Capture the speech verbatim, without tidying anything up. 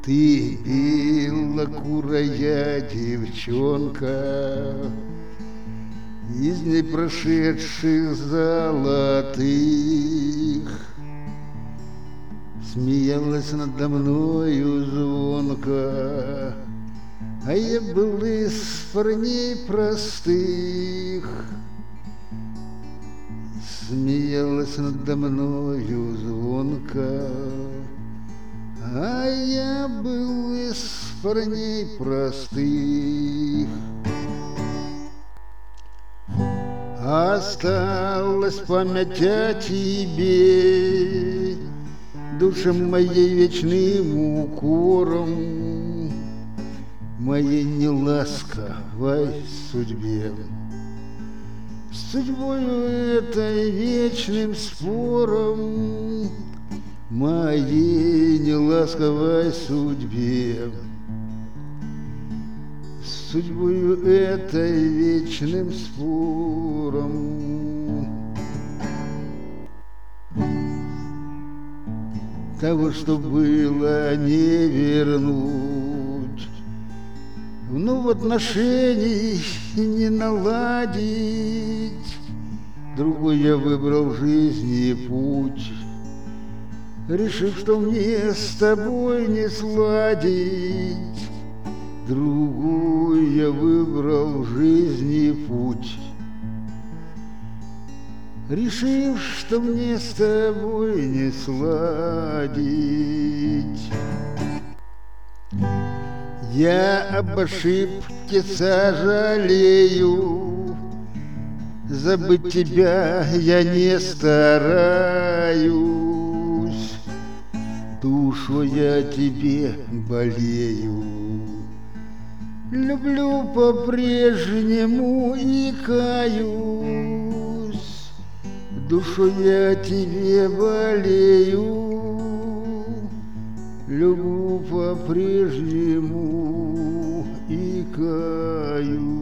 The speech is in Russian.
Ты белокурая девчонка из дней прошедших золотых, смеялась надо мною звонко, а я был из парней простых. Смеялась надо мною звонко, а я был из парней простых. Осталась память о тебе, душе моей вечным укором, моей неласковой судьбе. С судьбою этой вечным спором, моей неласковой судьбе. С судьбою этой вечным спором. Того, что было, не вернуть, вновь отношений не наладить. Другой я выбрал в жизни путь, решив, что мне с тобой не сладить. Другой я выбрал в жизни путь, решив, что мне с тобой не сладить. Я об ошибке сожалею, забыть тебя я не стараюсь. Душу я тебе болею, люблю по-прежнему и каюсь. Душу я тебе болею, люблю по-прежнему и каюсь.